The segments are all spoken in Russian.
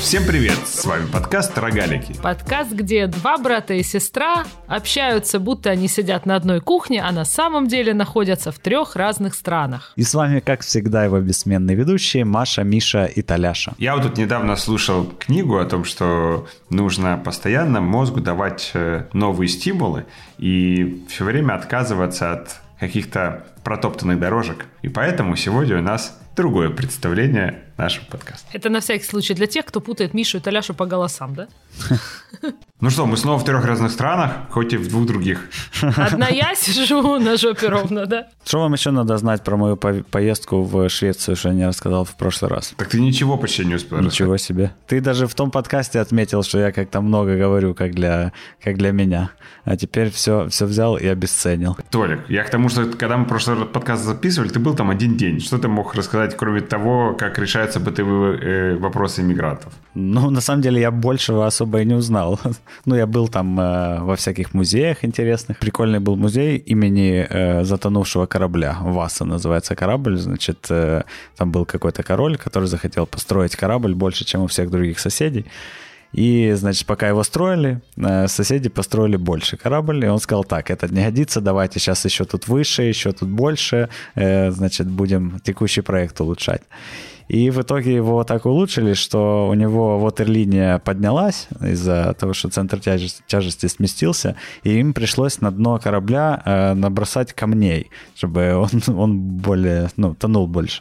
Всем привет! С вами подкаст «Рогалики». Подкаст, где два брата и сестра общаются, будто они сидят на одной кухне, а на самом деле находятся в 3 разных странах. И с вами, как всегда, его бессменные ведущие Маша, Миша и Толяша. Я вот тут недавно слушал книгу о том, что нужно постоянно мозгу давать новые стимулы и все время отказываться от каких-то протоптанных дорожек. И поэтому сегодня у нас другое представление нашего подкаста. Это на всякий случай для тех, кто путает Мишу и Толяшу по голосам, да? Ну что, мы снова в 3 разных странах, хоть и в 2 других. Одна я сижу на жопе ровно, да? Что вам еще надо знать про мою поездку в Швецию, что я не рассказал в прошлый раз? Так ты ничего почти не успел рассказать. Ничего себе. Ты даже в том подкасте отметил, что я как-то много говорю, как для меня. А теперь все взял и обесценил. Толик, я к тому, что когда мы прошлый подкаст записывали, ты был там 1 день. Что ты мог рассказать, кроме того, как решаются бытовые вопросы иммигрантов? Ну, на самом деле, я большего особо и не узнал. Ну, я был там во всяких музеях интересных. Прикольный был музей имени затонувшего корабля. Васа называется корабль. Значит, там был какой-то король, который захотел построить корабль больше, чем у всех других соседей. И, значит, пока его строили, соседи построили больше корабль, и он сказал, так, это не годится, давайте сейчас еще тут выше, еще тут больше, значит, будем текущий проект улучшать. И в итоге его так улучшили, что у него ватерлиния поднялась из-за того, что центр тяжести сместился, и им пришлось на дно корабля набросать камней, чтобы он более, тонул больше.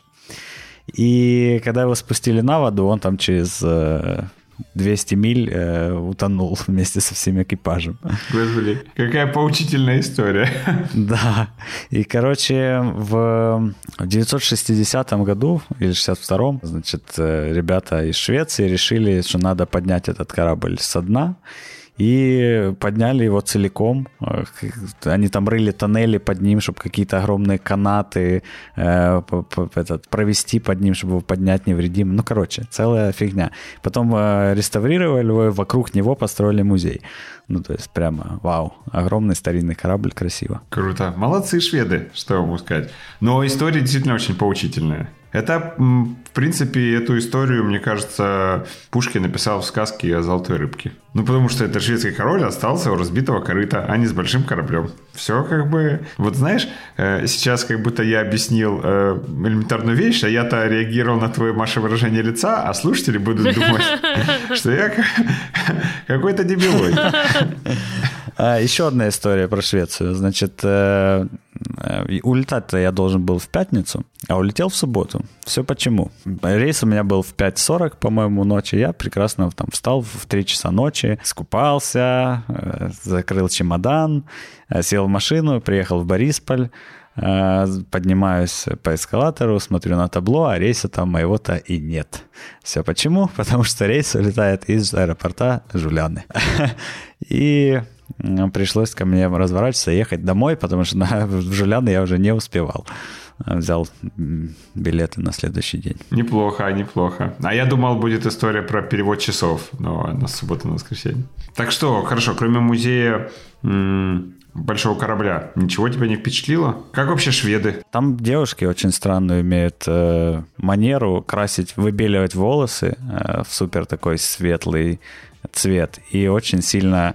И когда его спустили на воду, он там через 200 миль утонул вместе со всем экипажем. Господи, какая поучительная история. Да. И, короче, в 960 году или 62-м, значит, ребята из Швеции решили, что надо поднять этот корабль со дна, и подняли его целиком. Они там рыли тоннели под ним, чтобы какие-то огромные канаты провести под ним, чтобы его поднять невредимым. Ну, короче, целая фигня. Потом реставрировали его, и вокруг него построили музей. Ну, то есть прямо вау. Огромный старинный корабль, красиво. Круто. Молодцы шведы, что я могу сказать. Но история действительно очень поучительная. Это, в принципе, эту историю, мне кажется, Пушкин написал в сказке о золотой рыбке. Ну, потому что это шведский король остался у разбитого корыта, а не с большим кораблем. Все как бы... Вот знаешь, сейчас как будто я объяснил элементарную вещь, а я-то реагировал на твое, Маша, выражение лица, а слушатели будут думать, что я какой-то дебилой. Еще одна история про Швецию. Значит, улетать-то я должен был в пятницу, а улетел в субботу. Все почему? Рейс у меня был в 5:40, по-моему, ночи. Я прекрасно там встал в 3 часа ночи, скупался, закрыл чемодан, сел в машину, приехал в Борисполь, поднимаюсь по эскалатору, смотрю на табло, а рейса там моего-то и нет. Все почему? Потому что рейс улетает из аэропорта Жуляны. И пришлось ко мне разворачиваться и ехать домой, потому что в Жуляны я уже не успевал. Взял билеты на следующий день. Неплохо, неплохо. А я думал, будет история про перевод часов, но на субботу, на воскресенье. Так что, хорошо, кроме музея большого корабля, ничего тебя не впечатлило? Как вообще шведы? Там девушки очень странную имеют манеру красить, выбеливать волосы в супер такой светлый цвет и очень сильно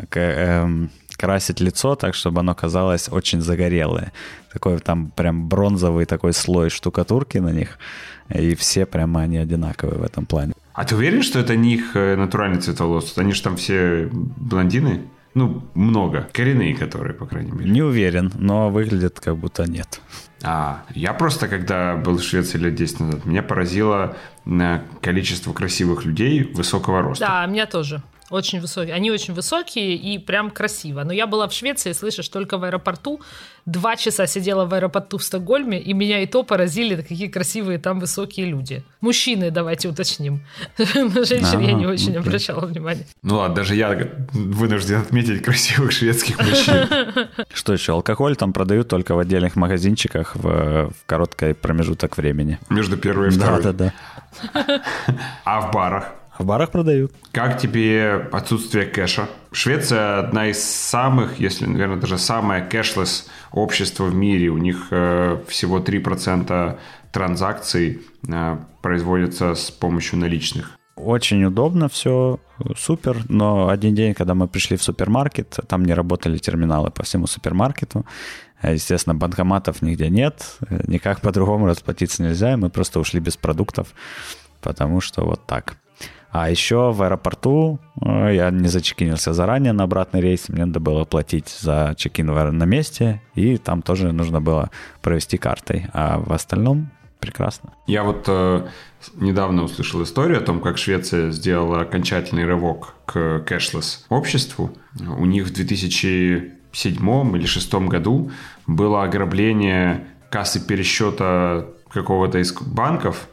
красить лицо так, чтобы оно казалось очень загорелое. Такой там прям бронзовый такой слой штукатурки на них, и все прямо они одинаковые в этом плане. А ты уверен, что это не их натуральный цвет волос? Они же там все блондины? Ну, много. Коренные которые, по крайней мере. Не уверен, но выглядит как будто нет. Я просто, когда был в Швеции лет 10 назад, меня поразило количество красивых людей высокого роста. Да, меня тоже. Очень высокие. Они очень высокие и прям красиво. Но я была в Швеции, слышишь, только в аэропорту. 2 часа сидела в аэропорту в Стокгольме, и меня и то поразили, какие красивые там высокие люди. Мужчины, давайте уточним. На женщин я не очень обращала внимания. Ну ладно, даже я вынужден отметить красивых шведских мужчин. Что еще? Алкоголь там продают только в отдельных магазинчиках в короткий промежуток времени. Между первой и второй. Да. А в барах? В барах продают. Как тебе отсутствие кэша? Швеция одна из самых, если, наверное, даже самое кэшлесс общество в мире. У них всего 3% транзакций производятся с помощью наличных. Очень удобно все, супер, но один день, когда мы пришли в супермаркет, там не работали терминалы по всему супермаркету. Естественно, банкоматов нигде нет, никак по-другому расплатиться нельзя, и мы просто ушли без продуктов, потому что вот так. А еще в аэропорту я не зачекинился заранее на обратный рейс, мне надо было платить за чекин на месте, и там тоже нужно было провести картой, а в остальном прекрасно. Я вот недавно услышал историю о том, как Швеция сделала окончательный рывок к кэшлесс обществу. У них в 2007 или 2006 году было ограбление кассы пересчета какого-то из банков.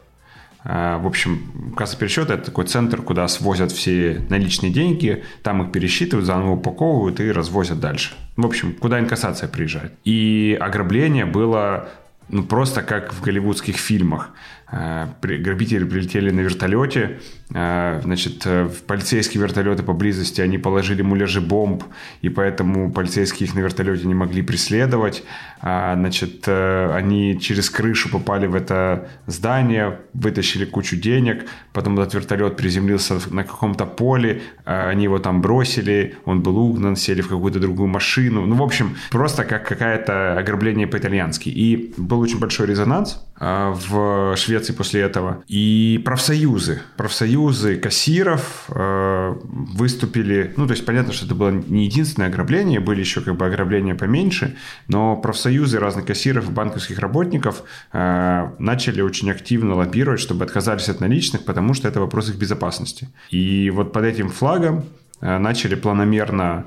В общем, касса пересчета – это такой центр, куда свозят все наличные деньги, там их пересчитывают, заново упаковывают и развозят дальше. В общем, куда инкассация приезжает. И ограбление было просто как в голливудских фильмах. Грабители прилетели на вертолете, значит, в полицейские вертолеты поблизости они положили муляжи бомб, и поэтому полицейские их на вертолете не могли преследовать. Значит, они через крышу попали в это здание, вытащили кучу денег, потом этот вертолет приземлился на каком-то поле, они его там бросили, он был угнан, сели в какую-то другую машину. В общем, просто как какое-то ограбление по-итальянски. И был очень большой резонанс в Швеции после этого. И профсоюзы кассиров выступили, то есть понятно, что это было не единственное ограбление, были еще как бы ограбления поменьше, но профсоюзы разных кассиров и банковских работников начали очень активно лоббировать, чтобы отказались от наличных, потому что это вопрос их безопасности. И вот под этим флагом начали планомерно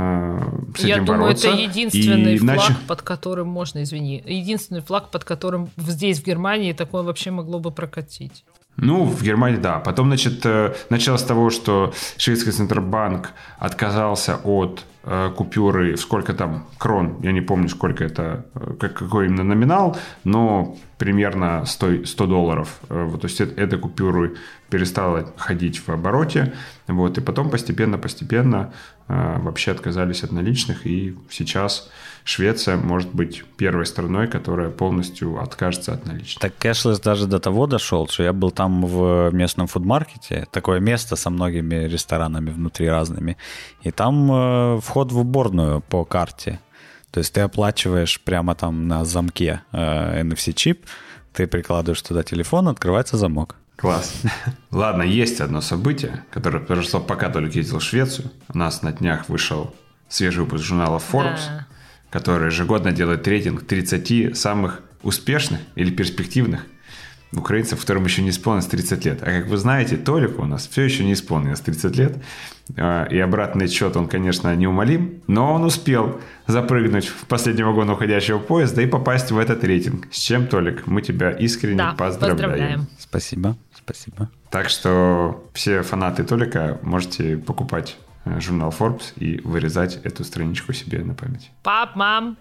с этим бороться. Я думаю, это единственный флаг, под которым можно, единственный флаг, под которым здесь, в Германии, такое вообще могло бы прокатить. В Германии, да. Потом, началось с того, что шведский Центробанк отказался от купюры, сколько там крон, я не помню, сколько это, какой именно номинал, но примерно $100. То есть эта купюра перестала ходить в обороте, и потом постепенно вообще отказались от наличных, и сейчас Швеция может быть первой страной, которая полностью откажется от наличных. Так кэшлесс даже до того дошел, что я был там в местном фудмаркете, такое место со многими ресторанами внутри разными, и там вход в уборную по карте. То есть ты оплачиваешь прямо там на замке NFC-чип, ты прикладываешь туда телефон, открывается замок. Класс. Ладно, есть одно событие, которое произошло, пока Толик ездил в Швецию. У нас на днях вышел свежий выпуск журнала Forbes, который ежегодно делает рейтинг 30 самых успешных или перспективных украинцев, которым еще не исполнилось 30 лет. А как вы знаете, Толику у нас все еще не исполнилось 30 лет. И обратный отсчет, он, конечно, неумолим, но он успел запрыгнуть в последний вагон уходящего поезда и попасть в этот рейтинг. С чем, Толик, мы тебя искренне поздравляем. Спасибо. Так что все фанаты Толика можете покупать журнал Forbes и вырезать эту страничку себе на память. Пап, мам.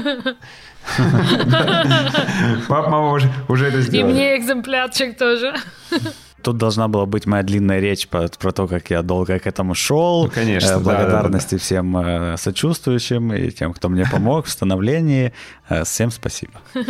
Пап, мама уже это сделали. И мне экземплярчик тоже. Тут должна была быть моя длинная речь про то, как я долго к этому шел. Конечно, благодарности всем сочувствующим и тем, кто мне помог в становлении. Всем спасибо.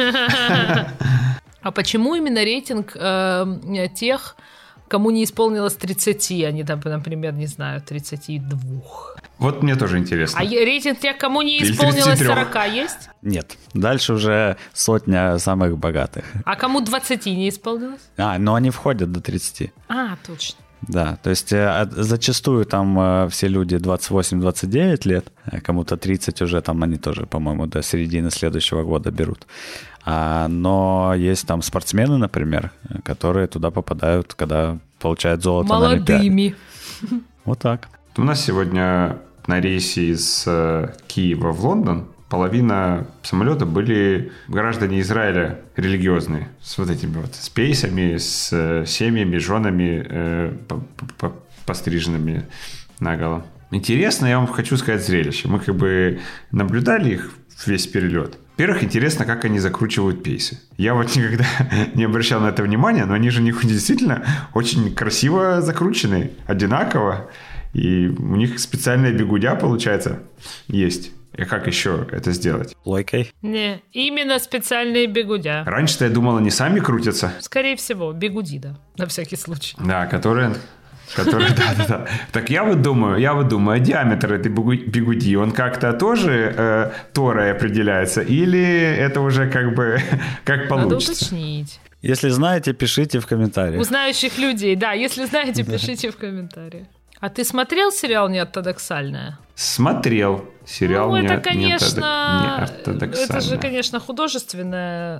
А почему именно рейтинг тех, кому не исполнилось 30, а не, например, не знаю, 32? Вот мне тоже интересно. А рейтинг тех, кому не исполнилось 40, есть? Нет. Дальше уже сотня самых богатых. А кому 20 не исполнилось? Но они входят до 30. Точно. Да, то есть зачастую там все люди 28-29 лет, а кому-то 30 уже, там они тоже, по-моему, до середины следующего года берут. Но есть там спортсмены, например, которые туда попадают, когда получают золото на Олимпиаде. Молодыми. Вот так. У нас сегодня на рейсе из Киева в Лондон половина самолета были граждане Израиля религиозные, с вот этими вот спейсами, с семьями, женами, постриженными наголо. Интересно, я вам хочу сказать, зрелище. Мы как бы наблюдали их весь перелет. Во-первых, интересно, как они закручивают пейсы. Я вот никогда не обращал на это внимания, но они же действительно очень красиво закручены, одинаково. И у них специальная бигудя, получается, есть. И как еще это сделать? Лойкой? Не, именно специальные бигудя. Раньше-то я думал, они сами крутятся. Скорее всего, бигуди, да, на всякий случай. Да, которые Да. Так я вот думаю, диаметр этой бигуди, он как-то тоже Торой определяется? Или это уже как получится? Надо уточнить. Если знаете, пишите в комментариях. У знающих людей, да. Если знаете, пишите в комментариях. А ты смотрел сериал «Неортодоксальная»? Смотрел сериал это, конечно, «Неортодоксальная». Это же, конечно, художественное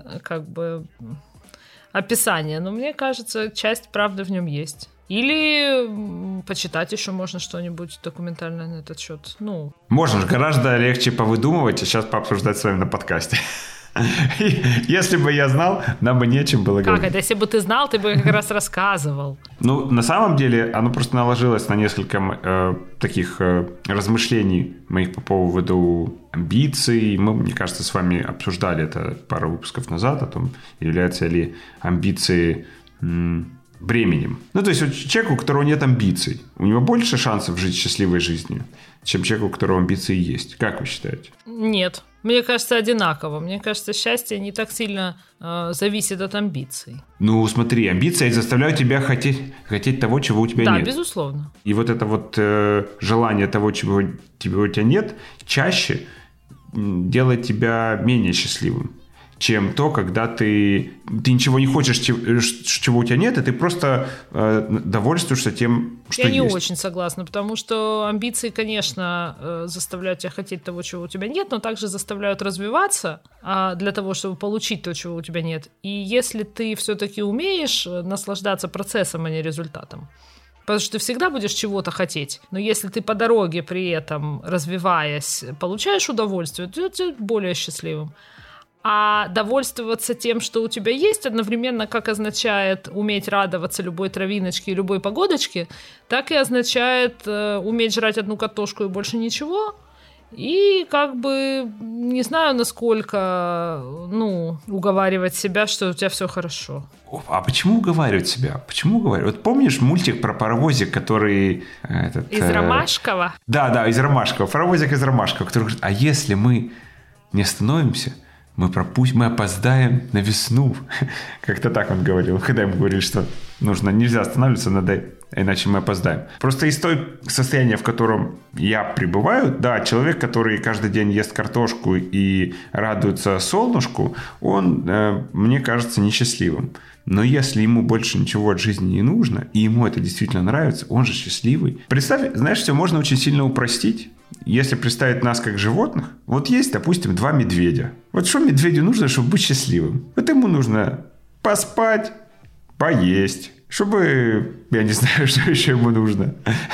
описание, но мне кажется, часть правды в нем есть. Или почитать еще можно что-нибудь документальное на этот счет. Можно же гораздо легче повыдумывать и сейчас пообсуждать с вами на подкасте. Если бы я знал, нам бы нечем было говорить. Как это? Если бы ты знал, ты бы как раз рассказывал. На самом деле, оно просто наложилось на несколько таких размышлений моих по поводу амбиций. Мы, мне кажется, с вами обсуждали это пару выпусков назад, о том, являются ли амбиции бременем. То есть вот человеку, у которого нет амбиций, у него больше шансов жить счастливой жизнью, чем человеку, у которого амбиции есть. Как вы считаете? Нет. Мне кажется, одинаково. Мне кажется, счастье не так сильно зависит от амбиций. Смотри, амбиции заставляют тебя хотеть того, чего у тебя нет. Да, безусловно. И вот это вот желание того, чего у тебя нет, чаще делает тебя менее счастливым, чем то, когда ты ничего не хочешь, чего у тебя нет, и ты просто довольствуешься тем, что есть. Я не очень согласна, потому что амбиции, конечно, заставляют тебя хотеть того, чего у тебя нет, но также заставляют развиваться для того, чтобы получить то, чего у тебя нет. И если ты все-таки умеешь наслаждаться процессом, а не результатом, потому что ты всегда будешь чего-то хотеть. Но если ты по дороге при этом, развиваясь, получаешь удовольствие, то ты более счастливым. А довольствоваться тем, что у тебя есть, одновременно как означает уметь радоваться любой травиночке и любой погодочке, так и означает уметь жрать одну картошку и больше ничего. И не знаю, насколько, уговаривать себя, что у тебя все хорошо. А почему уговаривать себя? Почему уговаривать? Вот помнишь мультик про паровозик, который... Из Ромашкова? Да, из Ромашкова. Паровозик из Ромашкова, который говорит, а если мы не остановимся, мы опоздаем на весну. Как-то так он говорил, когда ему говорили, что нельзя останавливаться, иначе мы опоздаем. Просто из того состояния, в котором я пребываю, да, человек, который каждый день ест картошку и радуется солнышку, он, мне кажется, несчастливым. Но если ему больше ничего от жизни не нужно, и ему это действительно нравится, он же счастливый. Представь, знаешь, все можно очень сильно упростить. Если представить нас как животных, вот есть, допустим, 2 медведя. Вот что медведю нужно, чтобы быть счастливым? Вот ему нужно поспать, поесть, чтобы, я не знаю, что еще ему нужно.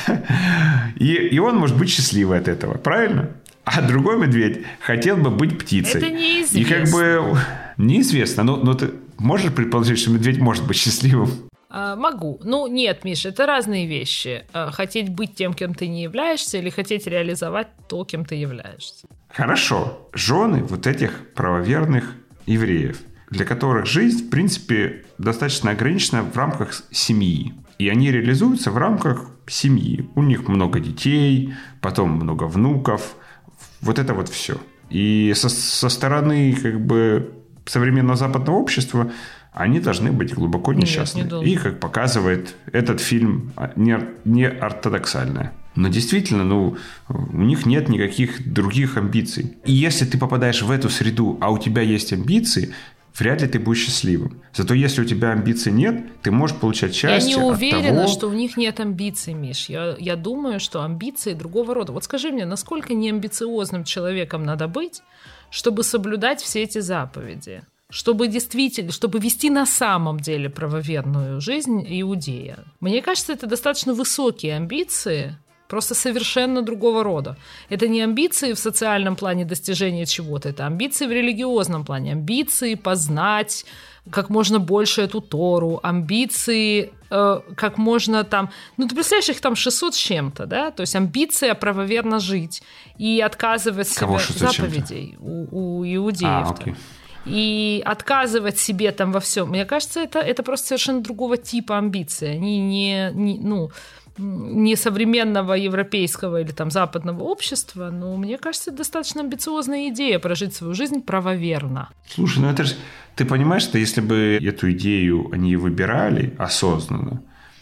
И он может быть счастливый от этого, правильно? А другой медведь хотел бы быть птицей. Это неизвестно. И неизвестно, но ты можешь предположить, что медведь может быть счастливым? Могу. Нет, Миша, это разные вещи. Хотеть быть тем, кем ты не являешься, или хотеть реализовать то, кем ты являешься. Хорошо. Жены вот этих правоверных евреев, для которых жизнь, в принципе, достаточно ограничена в рамках семьи. И они реализуются в рамках семьи. У них много детей, потом много внуков. Вот это вот все. И со стороны современного западного общества они должны быть глубоко несчастны. И, как показывает этот фильм, не ортодоксальная. Но действительно, у них нет никаких других амбиций. И если ты попадаешь в эту среду, а у тебя есть амбиции, вряд ли ты будешь счастливым. Зато если у тебя амбиций нет, ты можешь получать счастье от того... Я не уверена, что у них нет амбиций, Миш. Я думаю, что амбиции другого рода. Вот скажи мне, насколько неамбициозным человеком надо быть, чтобы соблюдать все эти заповеди? Чтобы вести на самом деле правоверную жизнь иудея. Мне кажется, это достаточно высокие амбиции, просто совершенно другого рода. Это не амбиции в социальном плане достижения чего-то, это амбиции в религиозном плане. Амбиции познать как можно больше эту Тору, амбиции как можно там... ты представляешь, их там 600 с чем-то, да? То есть амбиция правоверно жить и отказывать себе заповедей у иудеев. Окей. И отказывать себе там во всем. Мне кажется, это просто совершенно другого типа амбиции. Они не современного европейского или там западного общества, но мне кажется, это достаточно амбициозная идея прожить свою жизнь правоверно. Слушай, это же... Ты понимаешь, что если бы эту идею они выбирали осознанно,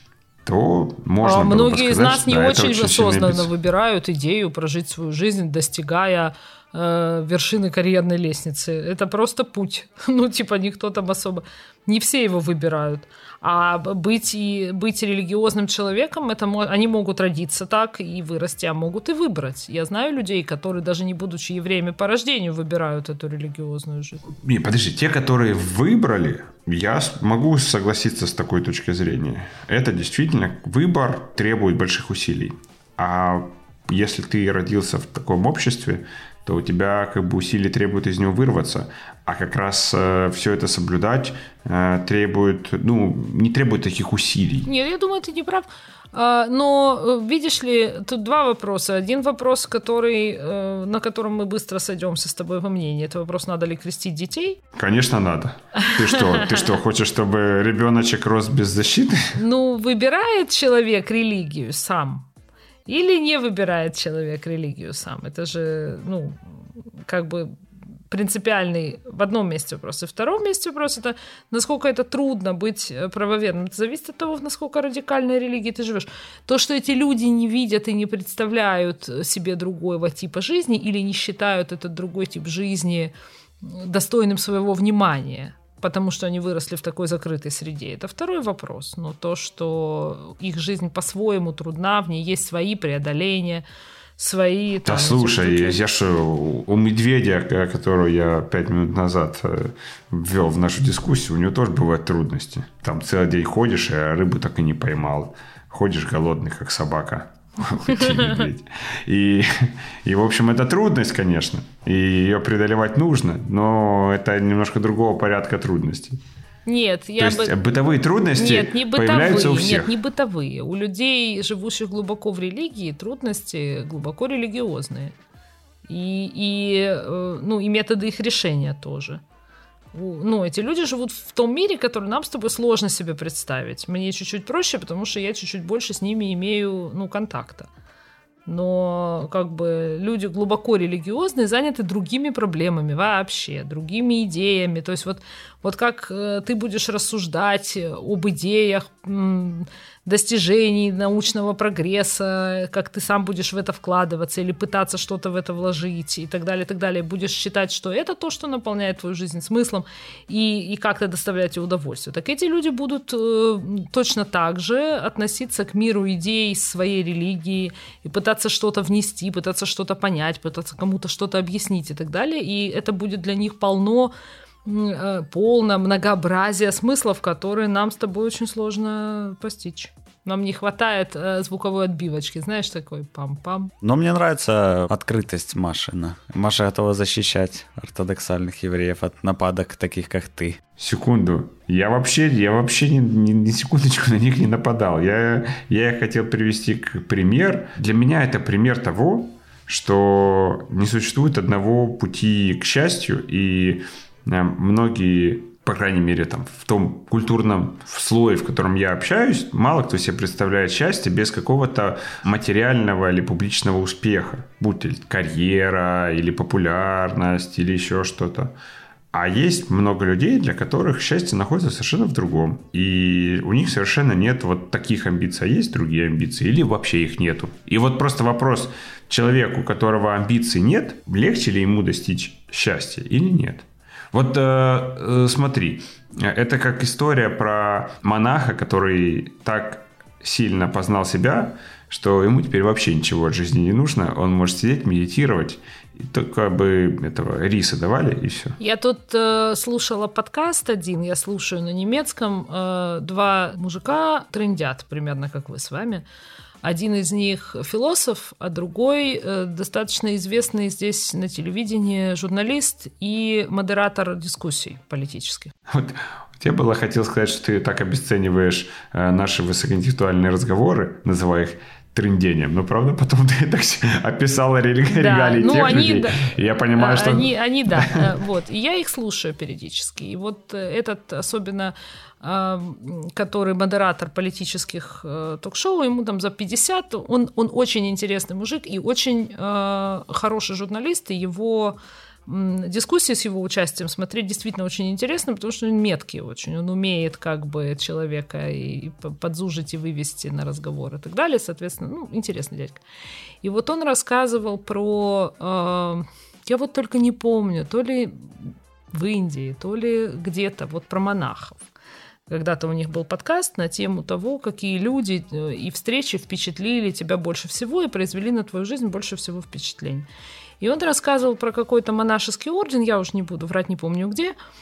то можно было бы многие сказать, из нас что, не да, очень сильная осознанно амбиция. выбирают идею прожить свою жизнь, достигая вершины карьерной лестницы. Это просто путь. Ну, типа, никто там особо... Не все его выбирают. А быть религиозным человеком, они могут родиться так и вырасти, а могут и выбрать. Я знаю людей, которые, даже не будучи евреями по рождению, выбирают эту религиозную жизнь. Не, подожди, те, которые выбрали, я могу согласиться с такой точки зрения. Это действительно выбор требует больших усилий. А если ты родился в таком обществе, то у тебя как бы усилий требует из него вырваться. А как раз все это соблюдать требует, не требует таких усилий. Нет, я думаю, ты не прав. Но, видишь ли, тут два вопроса. Один вопрос, на котором мы быстро сойдемся с тобой во мнении. Это вопрос, надо ли крестить детей? Конечно, надо. Ты что, хочешь, чтобы ребеночек рос без защиты? Выбирает человек религию сам? Или не выбирает человек религию сам? Это же, принципиальный в одном месте вопрос. И в втором месте вопрос — это насколько это трудно быть правоверным. Это зависит от того, в насколько радикальной религии ты живешь. То, что эти люди не видят и не представляют себе другого типа жизни или не считают этот другой тип жизни достойным своего внимания, потому что они выросли в такой закрытой среде. Это второй вопрос. Но то, что их жизнь по-своему трудна, в ней есть свои преодоления, свои... Да слушай, я что, у медведя, которого я 5 минут назад ввел в нашу дискуссию, у него тоже бывают трудности. Там целый день ходишь, а рыбу так и не поймал. Ходишь голодный, как собака. И, в общем, это трудность, конечно. И ее преодолевать нужно, но это немножко другого порядка трудностей. Нет, То есть бытовые трудности появляются у всех. Нет, не бытовые. У людей, живущих глубоко в религии, трудности глубоко религиозные. И методы их решения тоже. Эти люди живут в том мире, который нам с тобой сложно себе представить. Мне чуть-чуть проще, потому что я чуть-чуть больше с ними имею, контакта. Но люди глубоко религиозные заняты другими проблемами вообще, другими идеями. То есть вот как ты будешь рассуждать об идеях достижений научного прогресса, как ты сам будешь в это вкладываться или пытаться что-то в это вложить и так далее, будешь считать, что это то, что наполняет твою жизнь смыслом и как-то доставляет тебе удовольствие. Так эти люди будут точно так же относиться к миру идей своей религии и пытаться что-то внести, пытаться что-то понять, пытаться кому-то что-то объяснить и так далее. И это будет для них полное многообразие смыслов, которые нам с тобой очень сложно постичь. Нам не хватает звуковой отбивочки, знаешь, такой пам-пам. Но мне нравится открытость Машина. Маша готова защищать ортодоксальных евреев от нападок таких, как ты. Секунду. Я вообще ни секундочку на них не нападал. Я хотел привести пример. Для меня это пример того, что не существует одного пути к счастью, и многие, по крайней мере, там, в том культурном слое, в котором я общаюсь, мало кто себе представляет счастье без какого-то материального или публичного успеха, будь то карьера или популярность или еще что-то. А есть много людей, для которых счастье находится совершенно в другом. И у них совершенно нет вот таких амбиций. А есть другие амбиции или вообще их нету. И вот просто вопрос: человеку, у которого амбиций нет, легче ли ему достичь счастья или нет? Вот смотри, это как история про монаха, который так сильно познал себя, что ему теперь вообще ничего от жизни не нужно. Он может сидеть, медитировать, и только бы этого риса давали, и все. Я тут слушала подкаст один, я слушаю на немецком. 2 мужика трындят, примерно как вы с вами. Один из них философ, а другой достаточно известный здесь на телевидении журналист и модератор дискуссий политических. Вот я хотел сказать, что ты так обесцениваешь наши высокоинтеллектуальные разговоры, называя их трындением. Но, правда, потом ты так описала регалии тех людей. Да. И я понимаю, что... Они да. Вот. И я их слушаю периодически. И вот этот особенно... который модератор политических ток-шоу, ему там за 50, он очень интересный мужик и очень хороший журналист, и его дискуссии с его участием смотреть действительно очень интересно, потому что он меткий очень, он умеет как бы человека и подзужить, и вывести на разговор и так далее, соответственно, интересный дядька. И вот он рассказывал про, я вот только не помню, то ли в Индии, то ли где-то, вот про монахов. Когда-то у них был подкаст на тему того, какие люди и встречи впечатлили тебя больше всего и произвели на твою жизнь больше всего впечатлений. И он рассказывал про какой-то монашеский орден, я уж не буду врать, не помню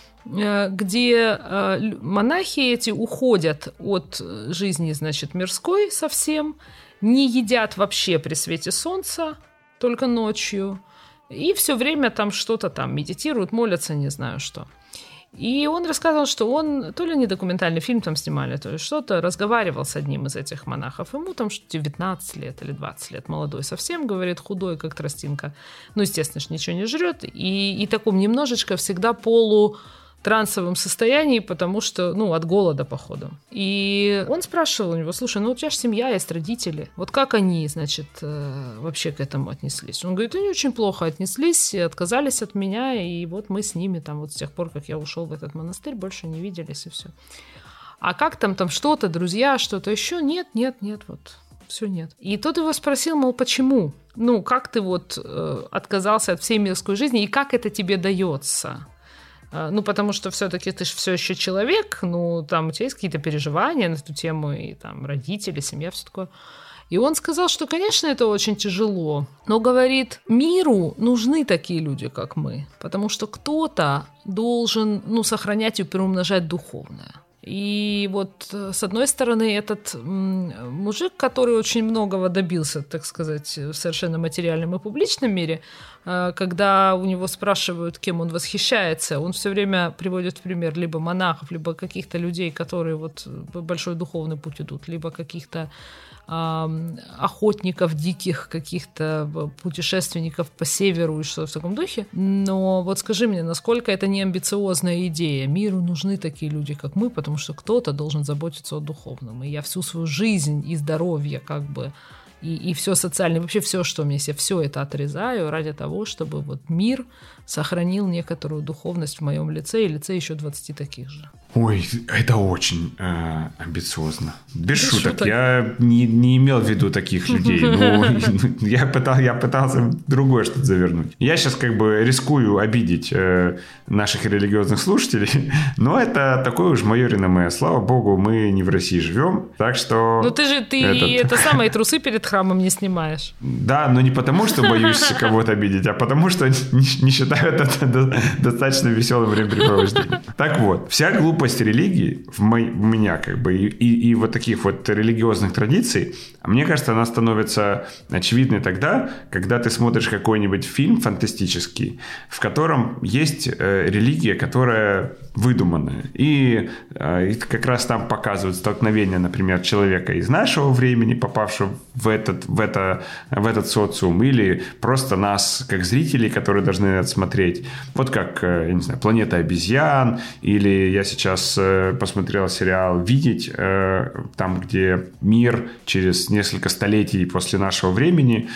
где монахи эти уходят от жизни, значит, мирской совсем, не едят вообще при свете солнца, только ночью, и все время там что-то там медитируют, молятся, не знаю что. И он рассказывал, что он, то ли не документальный фильм там снимали, то ли что-то, разговаривал с одним из этих монахов. Ему там 19 лет или 20 лет, молодой совсем, говорит, худой, как тростинка. Естественно, ничего не жрет. И таком немножечко всегда полутрансовом состоянии, потому что, от голода, походу. И он спрашивал у него, слушай, у тебя же семья, есть родители. Вот как они, значит, вообще к этому отнеслись? Он говорит, они очень плохо отнеслись, отказались от меня, и вот мы с ними там вот с тех пор, как я ушел в этот монастырь, больше не виделись, и все. А как там что-то, друзья, что-то еще? Нет, вот все нет. И тот его спросил, мол, почему? Как ты вот отказался от всей мирской жизни, и как это тебе дается? Потому что все-таки ты же все еще человек, там у тебя есть какие-то переживания на эту тему, и там родители, семья, все такое. И он сказал, что, конечно, это очень тяжело, но, говорит, миру нужны такие люди, как мы, потому что кто-то должен, сохранять и приумножать духовное. И вот, с одной стороны, этот мужик, который очень многого добился, так сказать, в совершенно материальном и публичном мире, когда у него спрашивают, кем он восхищается, он все время приводит в пример либо монахов, либо каких-то людей, которые вот большой духовный путь идут, либо каких-то охотников диких, каких-то путешественников по северу и что-то в таком духе. Но вот скажи мне, насколько это не амбициозная идея? Миру нужны такие люди, как мы, потому что кто-то должен заботиться о духовном. И я всю свою жизнь и здоровье как бы и все социальное, вообще все, что у меня есть, я все это отрезаю ради того, чтобы вот мир сохранил некоторую духовность в моем лице и лице еще 20 таких же. Ой, это очень амбициозно. Без шуток. Я не имел в виду таких людей. Я пытался другое что-то завернуть. Я сейчас как бы рискую обидеть наших религиозных слушателей, но это такое уж мое реноме. Слава богу, мы не в России живем, так что... это самые трусы перед храмом не снимаешь. Да, но не потому, что боюсь кого-то обидеть, а потому, что не считаю это достаточно веселым времяпрепровождением. Так вот, вся глупость религии у меня как бы и вот таких вот религиозных традиций, мне кажется, она становится очевидной тогда, когда ты смотришь какой-нибудь фильм фантастический, в котором есть религия, которая выдуманная. И как раз там показывают столкновение, например, человека из нашего времени, попавшего в этот социум, или просто нас, как зрителей, которые должны это смотреть. Вот как, я не знаю, «Планета обезьян», или я сейчас посмотрел сериал «Видеть», там, где мир через несколько столетий после нашего времени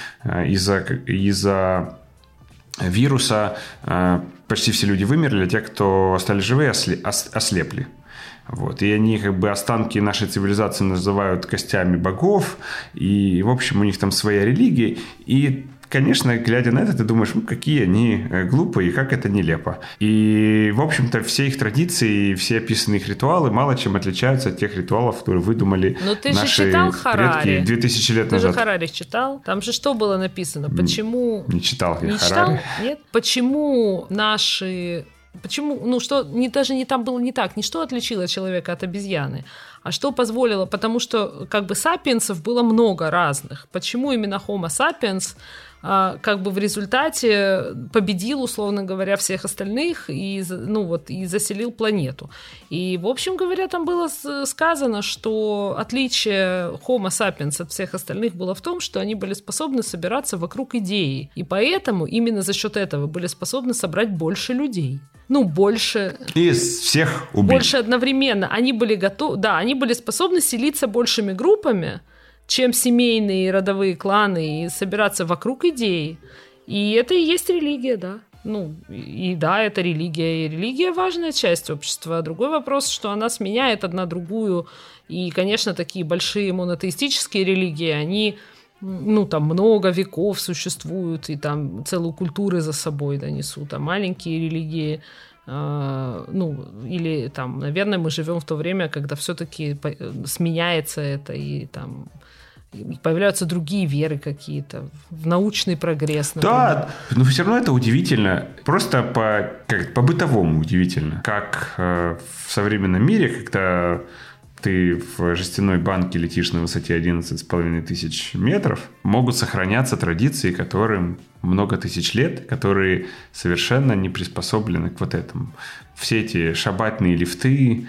из-за вируса почти все люди вымерли, а те, кто остались живы, ослепли. Вот. И они как бы останки нашей цивилизации называют костями богов, и, в общем, у них там своя религия, и конечно, глядя на это, ты думаешь, какие они глупые, и как это нелепо. И, в общем-то, все их традиции, все описанные их ритуалы мало чем отличаются от тех ритуалов, которые выдумали наши предки 2000 лет назад. Ты же Харари читал? Там же что было написано? Почему... Не читал я Харари. Читал? Нет? Почему наши... Почему, даже не там было не так, не что отличило человека от обезьяны, а что позволило, потому что как бы сапиенсов было много разных. Почему именно Homo sapiens как бы в результате победил, условно говоря, всех остальных и заселил планету. И, в общем говоря, там было сказано, что отличие Homo sapiens от всех остальных было в том, что они были способны собираться вокруг идеи. И поэтому именно за счет этого были способны собрать больше людей. Больше... И всех убить. Больше одновременно. Они были они были способны селиться большими группами, чем семейные родовые кланы, и собираться вокруг идеи. И это и есть религия, да. Ну, и да, это религия, и религия важная часть общества. Другой вопрос, что она сменяет одна другую. И, конечно, такие большие монотеистические религии, они, ну, там много веков существуют, и там целую культуру за собой донесут. А маленькие религии, ну, или там, наверное, мы живем в то время, когда все-таки сменяется это, и там появляются другие веры какие-то, в научный прогресс, например. Да, но все равно это удивительно. Просто по-бытовому удивительно. Как в современном мире, когда ты в жестяной банке летишь на высоте 11,5 тысяч метров, могут сохраняться традиции, которым много тысяч лет, которые совершенно не приспособлены к вот этому. Все эти шаббатные лифты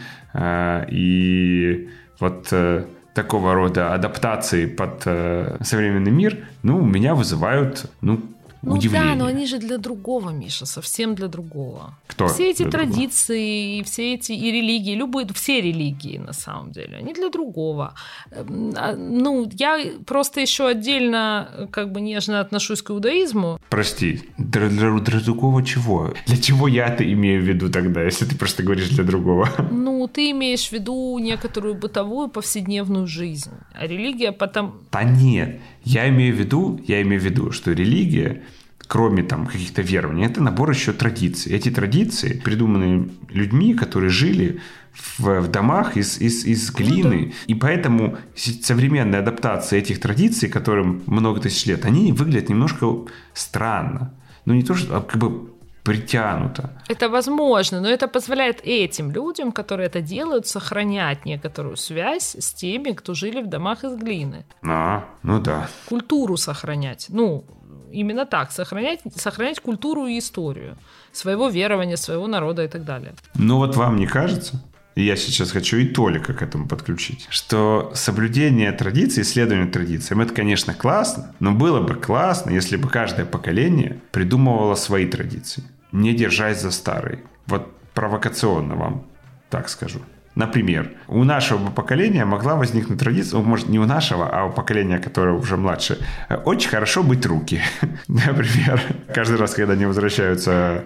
и вот такого рода адаптации под современный мир, ну, меня вызывают, удивление. Да, но они же для другого, Миша, совсем для другого. Кто? Все эти традиции, и все эти и религии, все религии, на самом деле, они для другого. Ну, я просто еще отдельно как бы нежно отношусь к иудаизму. Прости, для другого чего? Для чего я это имею в виду тогда, если ты просто говоришь для другого? Ну, ты имеешь в виду некоторую бытовую повседневную жизнь, а религия потом... Да нет, я имею в виду, что религия, кроме там каких-то верований, это набор еще традиций. Эти традиции придуманы людьми, которые жили в домах из глины. Да. И поэтому современная адаптация этих традиций, которым много тысяч лет, они выглядят немножко странно. Ну, не то, что как бы притянуто. Это возможно, но это позволяет этим людям, которые это делают, сохранять некоторую связь с теми, кто жили в домах из глины. Ну да. Культуру сохранять. Ну, именно так. Сохранять культуру и историю своего верования, своего народа и так далее. Ну вот вам не кажется? И я сейчас хочу и Толика к этому подключить, что соблюдение традиций, исследование традициям, это, конечно, классно, но было бы классно, если бы каждое поколение придумывало свои традиции, не держась за старые. Вот провокационно вам так скажу. Например, у нашего поколения могла возникнуть традиция, может, не у нашего, а у поколения, которое уже младше, очень хорошо мыть руки. Например, каждый раз, когда они возвращаются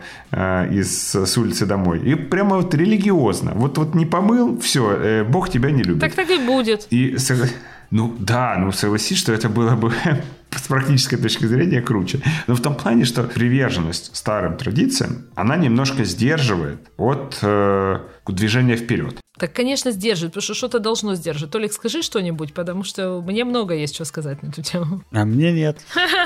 с улицы домой. И прямо вот религиозно. Вот не помыл, все, Бог тебя не любит. Так и будет. И, согласись, что это было бы с практической точки зрения круче. Но в том плане, что приверженность старым традициям, она немножко сдерживает от движения вперед. Так, конечно, сдерживает, потому что что-то должно сдерживать. Толик, скажи что-нибудь, потому что мне много есть что сказать на эту тему. А мне нет.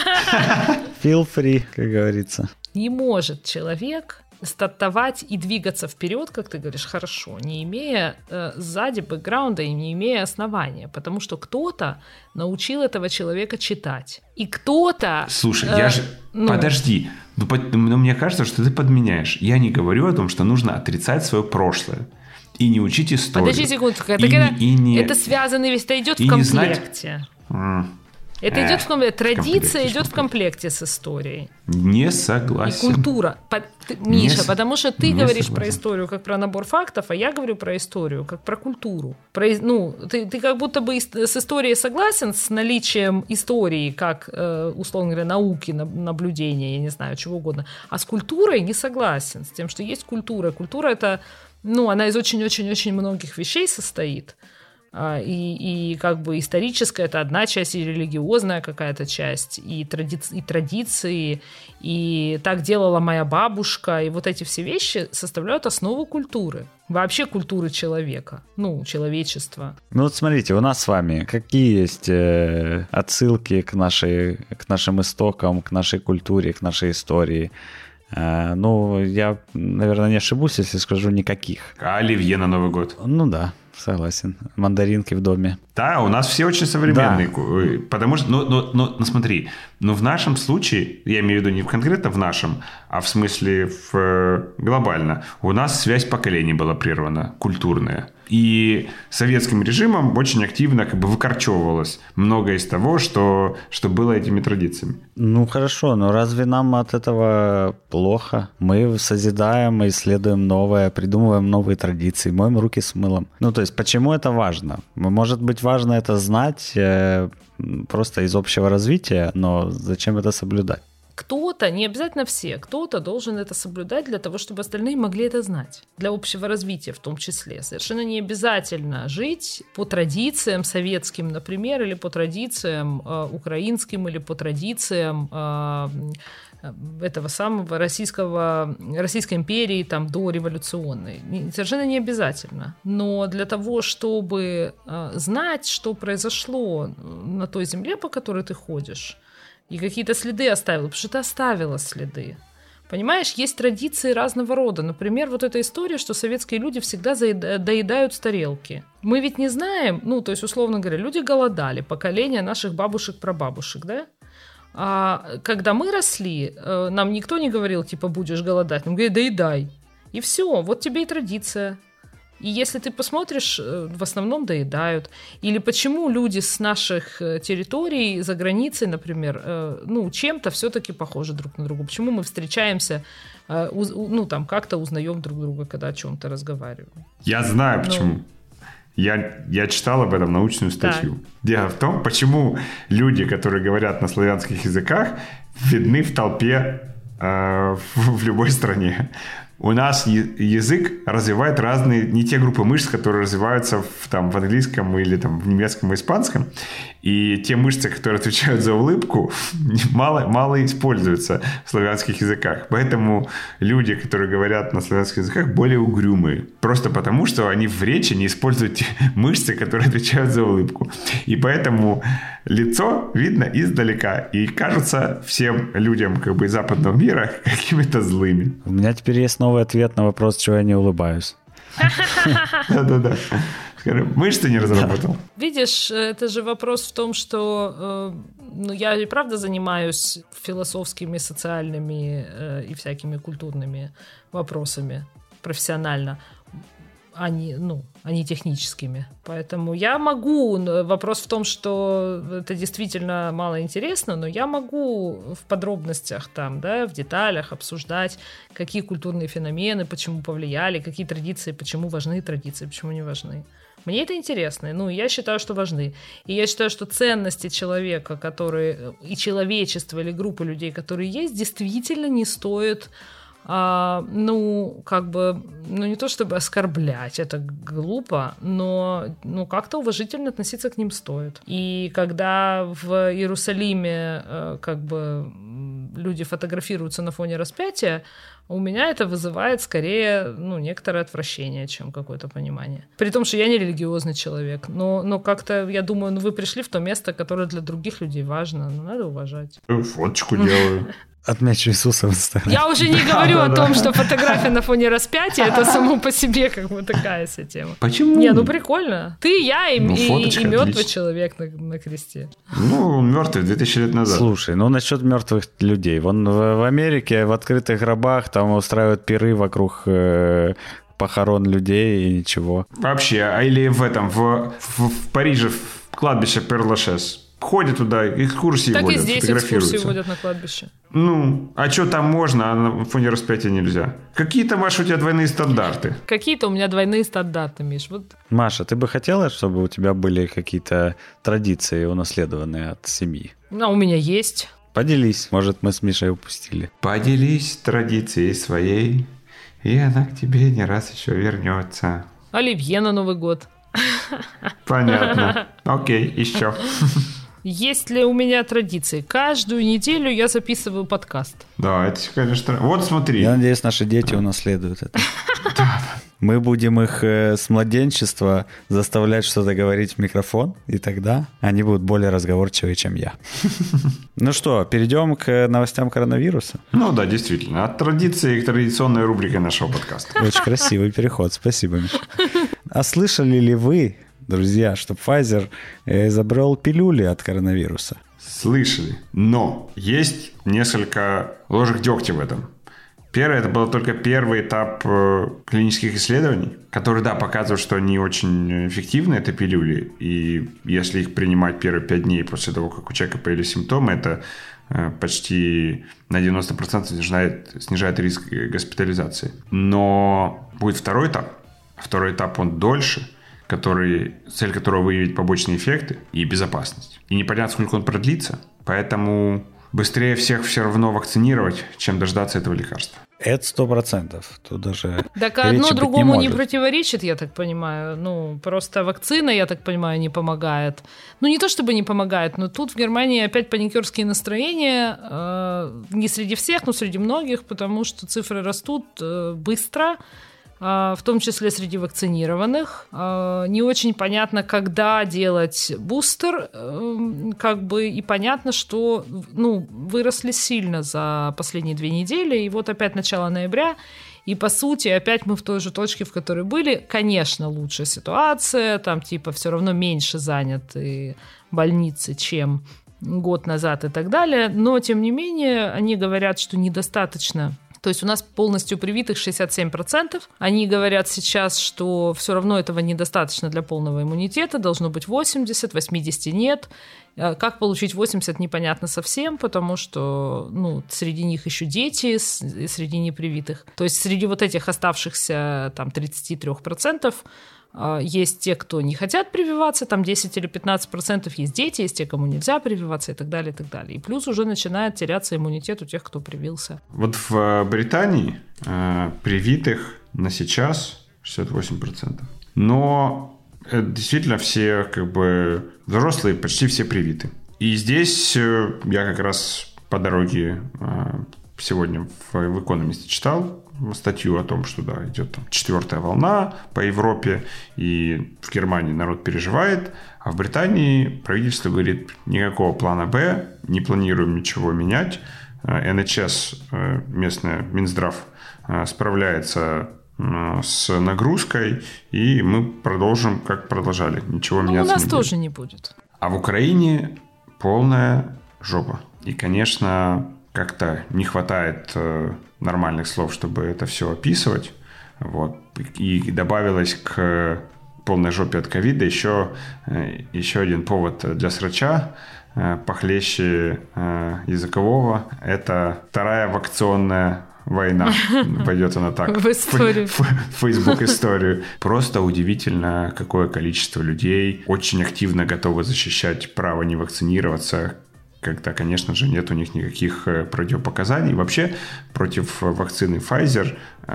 Feel free, как говорится. Не может человек стартовать и двигаться вперед, как ты говоришь, хорошо, не имея сзади бэкграунда и не имея основания, потому что кто-то научил этого человека читать. И кто-то... Слушай, подожди, но мне кажется, что ты подменяешь. Я не говорю о том, что нужно отрицать свое прошлое и не учить историю. Подожди секундочку, это связано, это идет в комплекте. Это идет в комплекте. Традиция идет в комплекте с историей. Не согласен. И культура. Миша, потому что ты говоришь про историю как про набор фактов, а я говорю про историю как про культуру. Ты как будто бы с историей согласен, с наличием истории, как, условно говоря, науки, наблюдения, я не знаю, чего угодно. А с культурой не согласен. С тем, что есть культура. Культура — это, она из очень-очень-очень многих вещей состоит. И как бы историческая — это одна часть, и религиозная какая-то часть, и традиции, и так делала моя бабушка, и вот эти все вещи составляют основу культуры. Вообще культуры человека, человечества. Ну вот смотрите, у нас с вами какие есть отсылки к нашим истокам, к нашей культуре, к нашей истории? Я, наверное, не ошибусь, если скажу никаких. А оливье на Новый год? Ну да. Согласен. Мандаринки в доме. Да, у нас все очень современные. Да. Потому что, но смотри, в нашем случае, я имею в виду не конкретно в нашем, а в смысле глобально, у нас связь поколений была прервана, культурная. И советским режимом очень активно выкорчевывалось многое из того, что было этими традициями. Ну хорошо, но разве нам от этого плохо? Мы созидаем, исследуем новое, придумываем новые традиции, моем руки с мылом. То есть почему это важно? Может быть, важно это знать просто из общего развития, но зачем это соблюдать? кто-то, не обязательно все, кто-то должен это соблюдать для того, чтобы остальные могли это знать. Для общего развития в том числе. Совершенно не обязательно жить по традициям советским, например, или по традициям украинским, или по традициям этого самого Российской империи там, дореволюционной. Совершенно не обязательно. Но для того, чтобы знать, что произошло на той земле, по которой ты ходишь, и какие-то следы оставила, потому что ты оставила следы. Понимаешь, есть традиции разного рода. Например, вот эта история, что советские люди всегда доедают с тарелки. Мы ведь не знаем, ну, то есть, условно говоря, люди голодали, поколение наших бабушек-прабабушек, да? А когда мы росли, нам никто не говорил, типа, будешь голодать. Нам говорили, доедай. И все, вот тебе и традиция. И если ты посмотришь, в основном доедают. Или почему люди с наших территорий за границей, например, ну, чем-то все-таки похожи друг на друга. Почему мы встречаемся, ну, там, как-то узнаем друг друга, когда о чем-то разговариваем. Я знаю, почему. Я читал об этом научную статью. Так. Дело в том, почему люди, которые говорят на славянских языках, видны в толпе в любой стране. У нас язык развивает разные, не те группы мышц, которые развиваются в английском или там, в немецком и испанском. И те мышцы, которые отвечают за улыбку, мало используются в славянских языках. Поэтому люди, которые говорят на славянских языках, более угрюмые. Просто потому, что они в речи не используют те мышцы, которые отвечают за улыбку. И поэтому лицо видно издалека. И кажется всем людям как бы из западного мира какими-то злыми. У меня теперь есть новый ответ на вопрос, чего я не улыбаюсь. Да-да-да. Мышцы не разработал. Видишь, это же вопрос в том, что я и правда занимаюсь философскими, социальными и всякими культурными вопросами профессионально, а не техническими. Поэтому я могу, вопрос в том, что это действительно мало интересно, но я могу в подробностях там, да, в деталях обсуждать, какие культурные феномены, почему повлияли, какие традиции, почему важны традиции, почему не важны. Мне это интересно, я считаю, что важны. И я считаю, что ценности человека, которые, и человечества, или группы людей, которые есть, действительно не стоит, не то чтобы оскорблять, это глупо, но как-то уважительно относиться к ним стоит. И когда в Иерусалиме люди фотографируются на фоне распятия, у меня это вызывает скорее, некоторое отвращение, чем какое-то понимание. При том, что я не религиозный человек, но как-то, я думаю, вы пришли в то место, которое для других людей важно, надо уважать. Фоточку делаю. Отмечу Иисуса в Инстаграме. Я уже не говорю о том, что фотография на фоне распятия, это само по себе как бы такая вся тема. Почему? Прикольно. Ты, я и мертвый человек на кресте. Он мертвый 2000 лет назад. Слушай, насчет мертвых людей. Вон в Америке в открытых гробах там устраивают пиры вокруг похорон людей и ничего. Вообще, или в Париже, в кладбище Пер-Лашез. Ходят туда, экскурсии так водят, и здесь экскурсии водят на кладбище. А что там можно, а на фоне распятия нельзя? Какие там, Маша, у тебя двойные стандарты? Какие-то у меня двойные стандарты, Миш. Маша, ты бы хотела, чтобы у тебя были какие-то традиции, унаследованные от семьи? У меня есть. Поделись, может, мы с Мишей упустили. Поделись традицией своей, и она к тебе не раз еще вернется. Оливье на Новый год. Понятно. Окей, еще. Есть ли у меня традиции? Каждую неделю я записываю подкаст. Да, это, конечно... Вот смотри. Я надеюсь, наши дети унаследуют это. Мы будем их с младенчества заставлять что-то говорить в микрофон, и тогда они будут более разговорчивые, чем я. Ну что, перейдем к новостям коронавируса? Да, действительно. От традиции к традиционной рубрике нашего подкаста. Очень красивый переход, спасибо, Миша. А слышали ли вы, друзья, что Pfizer изобрел пилюли от коронавируса? Слышали, но есть несколько ложек дегтя в этом. Первое, это был только первый этап клинических исследований, которые, показывают, что они очень эффективны, это пилюли. И если их принимать первые 5 дней после того, как у человека появились симптомы, это почти на 90% снижает риск госпитализации. Но будет второй этап. Второй этап, он дольше, цель которого выявить побочные эффекты и безопасность. И непонятно, сколько он продлится. Поэтому быстрее всех все равно вакцинировать, чем дождаться этого лекарства. Это 100%. Тут даже так одно другому не может. Противоречит, я так понимаю. Ну, просто вакцина, я так понимаю, не помогает. Ну, не то чтобы не помогает, но тут в Германии опять паникерские настроения. Не среди всех, но среди многих, потому что цифры растут быстро, в том числе среди вакцинированных. Не очень понятно, когда делать бустер, как бы, и понятно, что, ну, выросли сильно за последние 2 недели, и вот опять начало ноября, и, по сути, опять мы в той же точке, в которой были. Конечно, лучшая ситуация, там, типа, все равно меньше заняты больницы, чем год назад и так далее, но, тем не менее, они говорят, что недостаточно. То есть у нас полностью привитых 67%. Они говорят сейчас, что все равно этого недостаточно для полного иммунитета, должно быть 80, 80 нет. Как получить 80, непонятно совсем, потому что, ну, среди них еще дети, среди непривитых. То есть среди вот этих оставшихся там 33% есть те, кто не хотят прививаться, там 10 или 15% есть дети, есть те, кому нельзя прививаться и так далее, и так далее. И плюс уже начинает теряться иммунитет у тех, кто привился. Вот в Британии привитых на сейчас 68%. Но действительно все как бы взрослые, почти все привиты. И здесь я как раз по дороге сегодня в Economist читал статью о том, что, да, идет там 4-я волна по Европе, и в Германии народ переживает, а в Британии правительство говорит, никакого плана «Б», не планируем ничего менять. НХС, местная Минздрав, справляется с нагрузкой, и мы продолжим, как продолжали. Ничего меняться не будет. У нас тоже не будет. А в Украине полная жопа. И, конечно, как-то не хватает нормальных слов, чтобы это все описывать. Вот. И добавилось к полной жопе от ковида еще один повод для срача, похлеще языкового. Это 2-я вакционная война. Пойдет она так. В историю. В Facebook-историю. Просто удивительно, какое количество людей очень активно готовы защищать право не вакцинироваться, когда, конечно же, нет у них никаких противопоказаний. Вообще, против вакцины Pfizer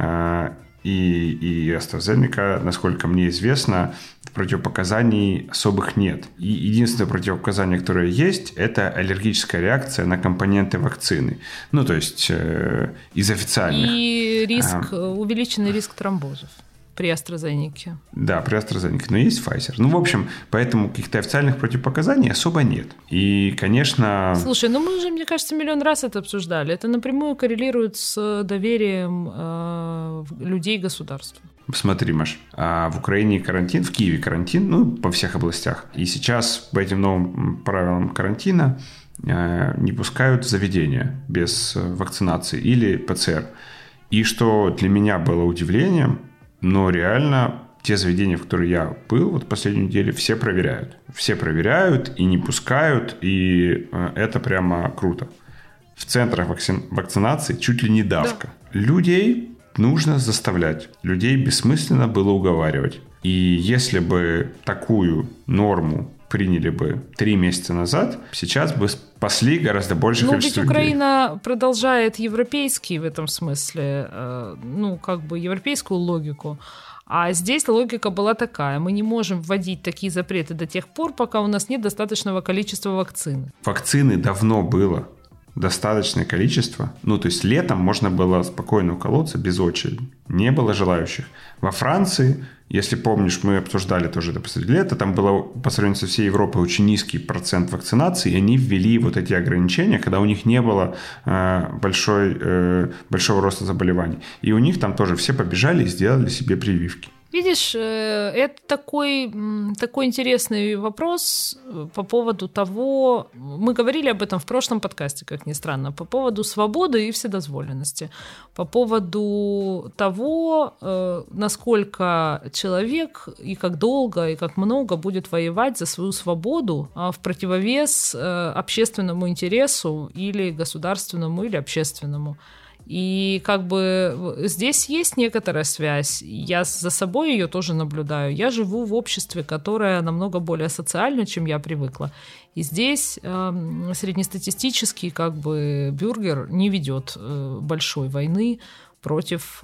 и AstraZeneca, насколько мне известно, противопоказаний особых нет. И единственное противопоказание, которое есть, это аллергическая реакция на компоненты вакцины. Ну, то есть из официальных. И увеличенный риск тромбозов при AstraZeneca. Да, при AstraZeneca. Но есть Pfizer. Ну, в общем, поэтому каких-то официальных противопоказаний особо нет. И, конечно... Слушай, ну мы уже, мне кажется, миллион раз это обсуждали. Это напрямую коррелирует с доверием людей государству. Смотри, Маш, в Украине карантин, в Киеве карантин, ну, по всех областях. И сейчас по этим новым правилам карантина не пускают в заведения без вакцинации или ПЦР. И что для меня было удивлением, но реально те заведения, в которых я был вот последнюю неделю, все проверяют. Все проверяют и не пускают, и это прямо круто. В центрах вакцинации чуть ли не давка. Да. Людей нужно заставлять. Людей бессмысленно было уговаривать. И если бы такую норму приняли бы 3 месяца назад, сейчас бы спасли гораздо больше количество людей. Ведь Украина продолжает европейский в этом смысле, европейскую логику. А здесь логика была такая. Мы не можем вводить такие запреты до тех пор, пока у нас нет достаточного количества вакцины. Вакцины давно было достаточное количество. Ну, то есть летом можно было спокойно уколоться без очереди. Не было желающих. Во Франции, если помнишь, мы обсуждали тоже это посреди лета, там было по сравнению со всей Европой очень низкий процент вакцинации, и они ввели вот эти ограничения, когда у них не было большого роста заболеваний. И у них там тоже все побежали и сделали себе прививки. Видишь, это такой интересный вопрос по поводу того, мы говорили об этом в прошлом подкасте, как ни странно, по поводу свободы и вседозволенности, по поводу того, насколько человек и как долго, и как много будет воевать за свою свободу в противовес общественному интересу или государственному, или общественному. И как бы здесь есть некоторая связь. Я за собой ее тоже наблюдаю. Я живу в обществе, которое намного более социально, чем я привыкла. И здесь среднестатистический как бы бюргер не ведет большой войны против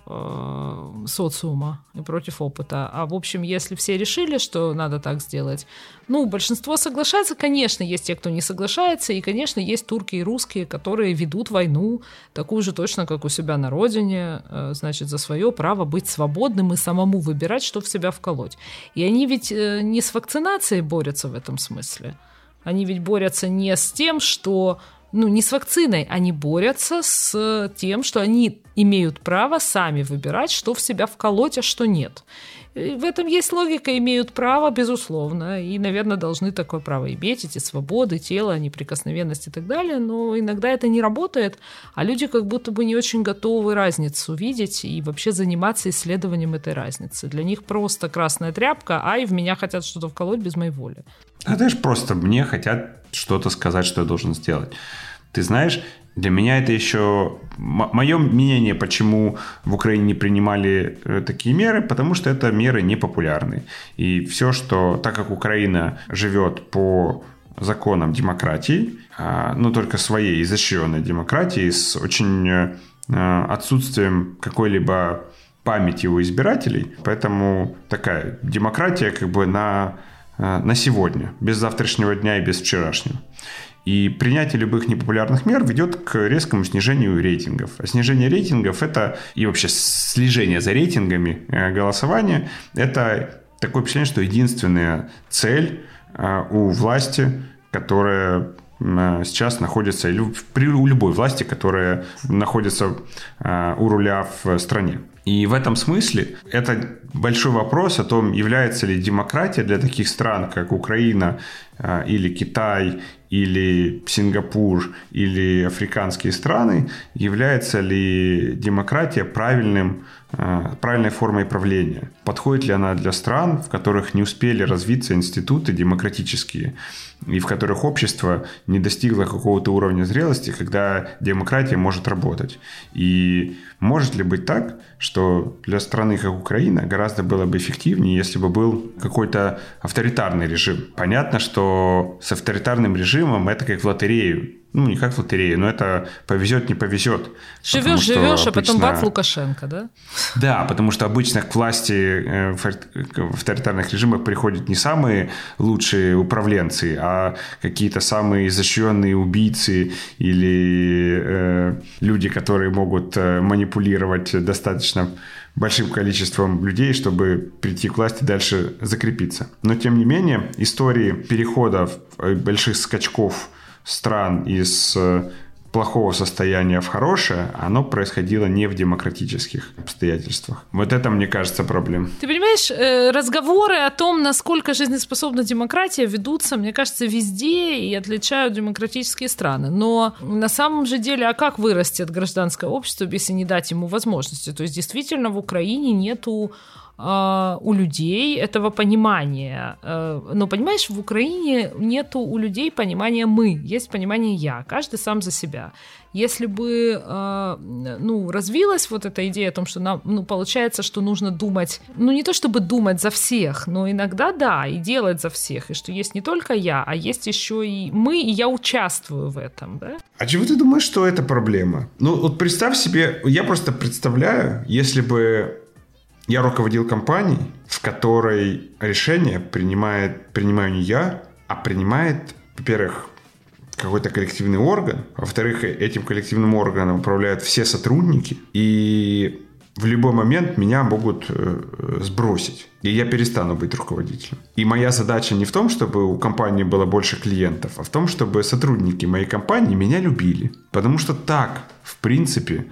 социума и против опыта. А в общем, если все решили, что надо так сделать, большинство соглашается, конечно, есть те, кто не соглашается, и, конечно, есть турки и русские, которые ведут войну, такую же точно, как у себя на родине, значит, за свое право быть свободным и самому выбирать, что в себя вколоть. И они ведь не с вакцинацией борются в этом смысле. Они ведь борются не с тем, что... не с вакциной, они борются с тем, что они имеют право сами выбирать, что в себя вколоть, а что нет. И в этом есть логика, имеют право, безусловно, и, наверное, должны такое право иметь, эти свободы, тело, неприкосновенность и так далее, но иногда это не работает, а люди как будто бы не очень готовы разницу видеть и вообще заниматься исследованием этой разницы. Для них просто красная тряпка, в меня хотят что-то вколоть без моей воли. Это же просто мне хотят что-то сказать, что я должен сделать. Ты знаешь, для меня это еще... Мое мнение, почему в Украине не принимали такие меры, потому что это меры непопулярны. И все, что... Так как Украина живет по законам демократии, только своей изощренной демократии, с очень отсутствием какой-либо памяти у избирателей, поэтому такая демократия как бы на сегодня, без завтрашнего дня и без вчерашнего. И принятие любых непопулярных мер ведет к резкому снижению рейтингов. А снижение рейтингов это и вообще слежение за рейтингами голосования – это такое впечатление, что единственная цель у власти, которая сейчас находится, у любой власти, которая находится у руля в стране. И в этом смысле это большой вопрос о том, является ли демократия для таких стран, как Украина или Китай, или Сингапур, или африканские страны, является ли демократия правильной формой правления? Подходит ли она для стран, в которых не успели развиться институты демократические, и в которых общество не достигло какого-то уровня зрелости, когда демократия может работать? И может ли быть так, что для страны, как Украина, гораздо было бы эффективнее, если бы был какой-то авторитарный режим? Понятно, что с авторитарным режимом это как в лотерею. Не как в лотерею, но это повезет, не повезет. Живешь, а потом бац, Лукашенко, да? Да, потому что обычно к власти в авторитарных режимах приходят не самые лучшие управленцы, а какие-то самые изощренные убийцы или люди, которые могут манипулировать достаточно большим количеством людей, чтобы прийти к власти и дальше закрепиться. Но, тем не менее, истории переходов больших скачков стран из плохого состояния в хорошее, оно происходило не в демократических обстоятельствах. Вот это, мне кажется, проблема. Ты понимаешь, разговоры о том, насколько жизнеспособна демократия, ведутся, мне кажется, везде и отличают демократические страны. Но на самом же деле, а как вырастет гражданское общество, если не дать ему возможности? То есть, действительно, в Украине нету у людей этого понимания. Но, понимаешь, в Украине нету у людей понимания «мы», есть понимание «я», каждый сам за себя. Если бы, развилась вот эта идея о том, что нам, получается, что нужно думать, не то чтобы думать за всех, но иногда, да, и делать за всех, и что есть не только я, а есть еще и мы, и я участвую в этом, да? А чего ты думаешь, что это проблема? Вот представь себе, я просто представляю, если бы я руководил компанией, в которой решение принимаю не я, а принимает, во-первых, какой-то коллективный орган, а во-вторых, этим коллективным органом управляют все сотрудники, и в любой момент меня могут сбросить, и я перестану быть руководителем. И моя задача не в том, чтобы у компании было больше клиентов, а в том, чтобы сотрудники моей компании меня любили. Потому что так, в принципе,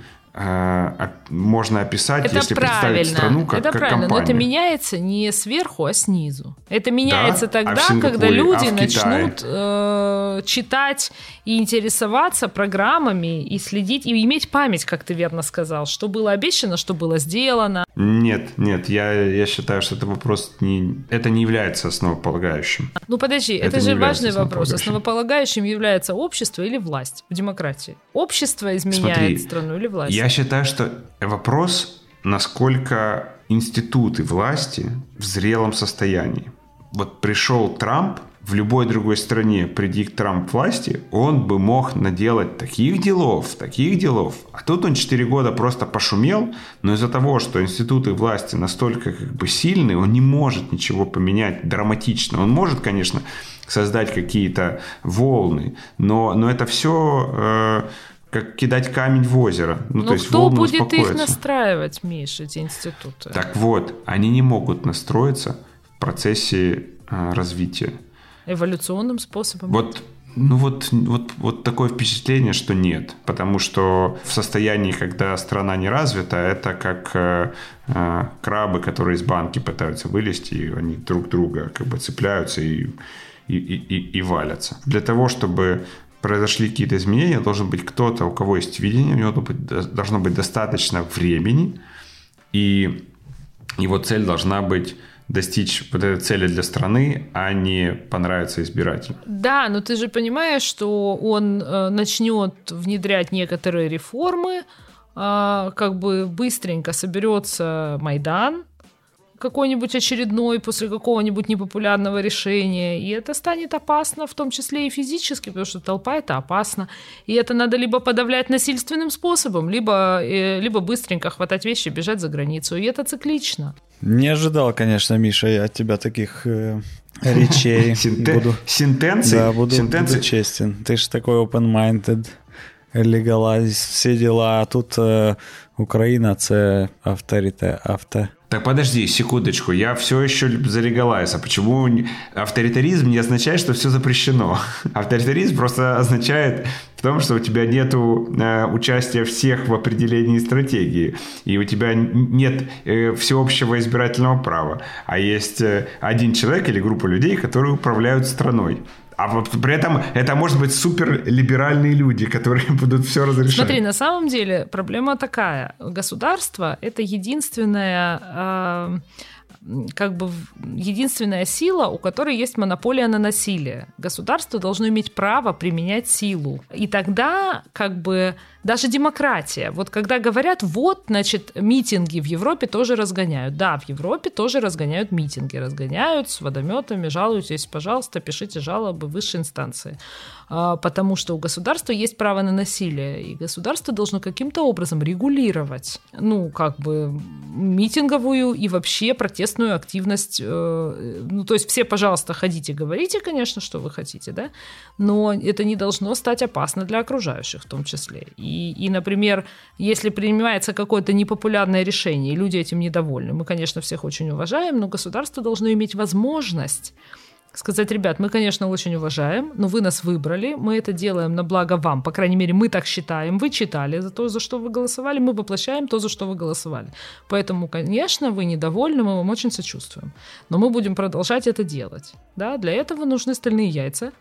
можно описать, это если правильно. Представить страну как это правильно, компанию. Но это меняется не сверху, а снизу. Это меняется тогда, Сингапуре, когда люди в начнут читать и интересоваться программами, и следить, и иметь память, как ты верно сказал, что было обещано, что было сделано. Нет, я считаю, что это вопрос это не является основополагающим. Ну подожди, это же важный вопрос. Основополагающим является общество или власть в демократии? Общество изменяет страну или власть? Я считаю, что вопрос, насколько институты власти в зрелом состоянии. Вот пришел Трамп, в любой другой стране, приди к Трамп власти, он бы мог наделать таких делов. А тут он 4 года просто пошумел, но из-за того, что институты власти настолько сильные, он не может ничего поменять драматично. Он может, конечно, создать какие-то волны, но это все как кидать камень в озеро. То есть кто будет их настраивать, Миша, эти институты? Так вот, они не могут настроиться в процессе развития. Эволюционным способом? Вот такое впечатление, что нет. Потому что в состоянии, когда страна не развита, это как крабы, которые из банки пытаются вылезти, и они друг друга цепляются и валятся. Для того, чтобы произошли какие-то изменения, должен быть кто-то, у кого есть видение, у него должно быть достаточно времени, и его цель должна быть достичь вот этой цели для страны, а не понравиться избирателям. Да, но ты же понимаешь, что он начнет внедрять некоторые реформы, быстренько соберется Майдан какой-нибудь очередной после какого-нибудь непопулярного решения, и это станет опасно, в том числе и физически, потому что толпа — это опасно, и это надо либо подавлять насильственным способом, либо быстренько хватать вещи, бежать за границу, и это циклично. Не ожидал, конечно, Миша, я от тебя таких речей. Сентенций? Да, буду честен. Ты же такой open-minded, legalize, все дела, а тут Украина — це авторитет. Так подожди секундочку, я все еще за легалайз. А почему авторитаризм не означает, что все запрещено? Авторитаризм просто означает в том, что у тебя нет участия всех в определении стратегии, и у тебя нет всеобщего избирательного права, а есть один человек или группа людей, которые управляют страной. А вот при этом это может быть суперлиберальные люди, которые будут все разрешать. Смотри, на самом деле проблема такая. Государство – это единственная сила, у которой есть монополия на насилие. Государство должно иметь право применять силу. И тогда даже демократия. Вот когда говорят, митинги в Европе тоже разгоняют. Да, в Европе тоже разгоняют митинги. Разгоняют с водометами, жалуйтесь, пожалуйста, пишите жалобы в высшей инстанции. Потому что у государства есть право на насилие, и государство должно каким-то образом регулировать, митинговую и вообще протестную активность. То есть все, пожалуйста, ходите, говорите, конечно, что вы хотите, да, но это не должно стать опасно для окружающих в том числе. И, например, если принимается какое-то непопулярное решение, и люди этим недовольны, мы, конечно, всех очень уважаем, но государство должно иметь возможность сказать: ребят, мы, конечно, очень уважаем, но вы нас выбрали, мы это делаем на благо вам, по крайней мере, мы так считаем, вы читали за то, за что вы голосовали, мы воплощаем то, за что вы голосовали. Поэтому, конечно, вы недовольны, мы вам очень сочувствуем, но мы будем продолжать это делать. Да? Для этого нужны стальные яйца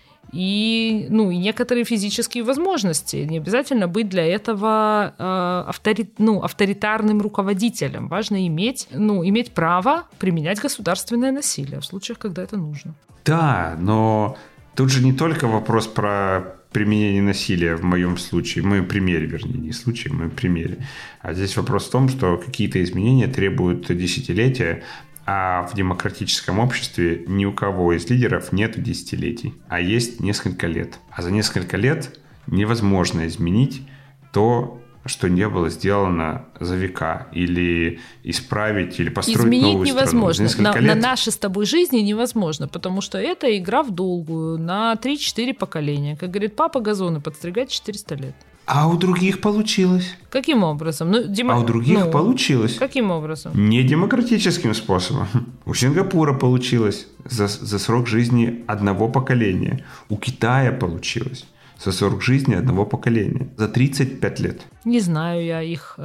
и некоторые физические возможности. Не обязательно быть для этого авторитарным руководителем. Важно иметь право применять государственное насилие в случаях, когда это нужно. Да, но тут же не только вопрос про применение насилия в моем случае, в моем примере, вернее, не случае, в моем примере. А здесь вопрос в том, что какие-то изменения требуют десятилетия, а в демократическом обществе ни у кого из лидеров нет десятилетий, а есть несколько лет. А за несколько лет невозможно изменить то, что не было сделано за века, или исправить, или построить изменить новую невозможно. страну. На нашей с тобой жизни невозможно, потому что это игра в долгую, на 3-4 поколения. Как говорит папа, газоны подстригать 400 лет. А у других получилось. Каким образом? А у других получилось. Каким образом? Не демократическим способом. У Сингапура получилось за срок жизни одного поколения. У Китая получилось за срок жизни одного поколения. За 35 лет. Не знаю я их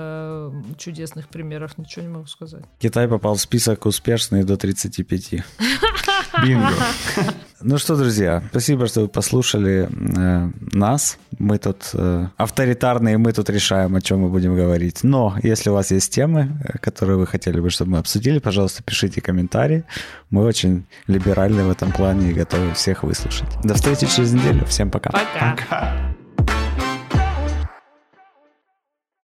чудесных примеров, ничего не могу сказать. Китай попал в список успешных до 35. Бинго. Ну что, друзья, спасибо, что вы послушали нас. Мы тут авторитарные, мы тут решаем, о чем мы будем говорить. Но если у вас есть темы, которые вы хотели бы, чтобы мы обсудили, пожалуйста, пишите комментарии. Мы очень либеральны в этом плане и готовы всех выслушать. До встречи через неделю. Всем пока. Пока.